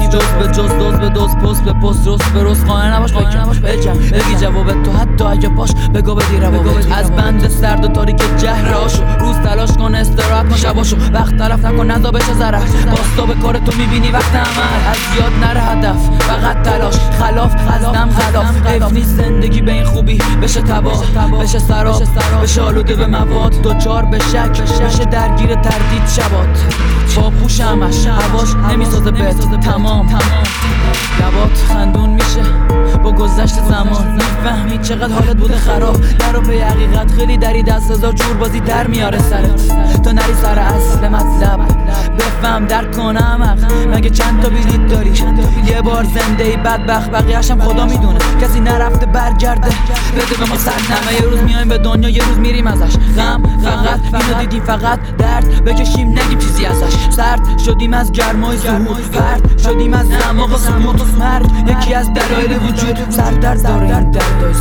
جز به جز دوز به دوز پست به پست رست به رست قانع نباش بجم بگی جواب تو حتی اگه باش بگو بدی روابط از بند سرد و تاریک جهراشو روز تلاش کن استراحت کن شباشو وقت تلف نکن نزا بشه ضرر باستا به کار تو میبینی وقت عمل از یاد نره هدف فقط تلاش خلاف ازدم خلاف حیف نیست زندگی به این خوبی بشه تباه بشه سراب بشه آلوده به مواد دوچار به شک بشه درگیر تردید شبات با پوش همش هواش نمیسازه بهت تمام لبات خندون میشه با گذشت زمان میفهمی چقدر حالت بوده خراب درو به حقیقت خیلی دری دست هزار جور بازی در میاره سرت تا نری سر اصل مطلب بفهم درک کنم مگه چند تا بلیط داری یه بار زنده ای بدبخت بقیه‌شم خدا میدونه کسی نرفته برگرده بده به ما سرنمه یه روز میایم به دنیا یه روز میریم ازش غم فقط اینو دیدیم فقط درد بکشیم نگیم چیزی ازش سرد شدیم از گرمای ظهور فرد شدیم از دماغ سموت مرگ یکی از دلایل وجود سردرد داره این درد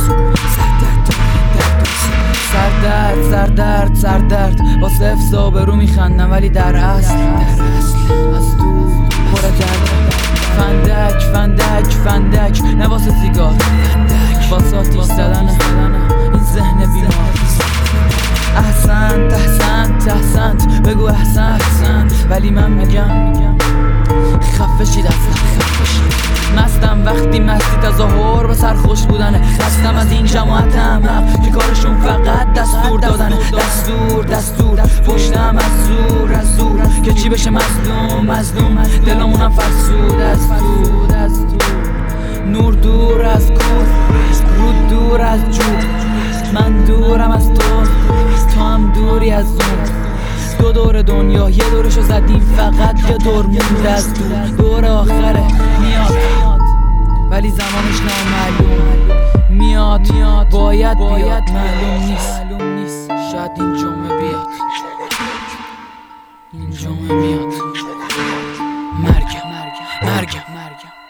سردرد واسه افزا به رو میخندم ولی در اصل از دور پر درد فندک نه واسه سیگار واسه آتیش زدن این ذهن بیمار احسنت بگو احسنت ولی من میگم خفه شید مستم وقتی مستی تظاهر به سرخوش بودنه خستم از این جماعت احمق که کارشون فقط دستور دادنه دستور پشتم از زور که چی بشه مظلوم دلمونم فرسود از دور نور دور از کور رو دور از جور من دورم از تو هم دوری از دو دور دنیا یه دورشو زدیم فقط یه دور مونده از دور آخره میاد ولی زمانش نامعلوم میاد باید معلوم نیست شاید این جمعه بیاد مرگم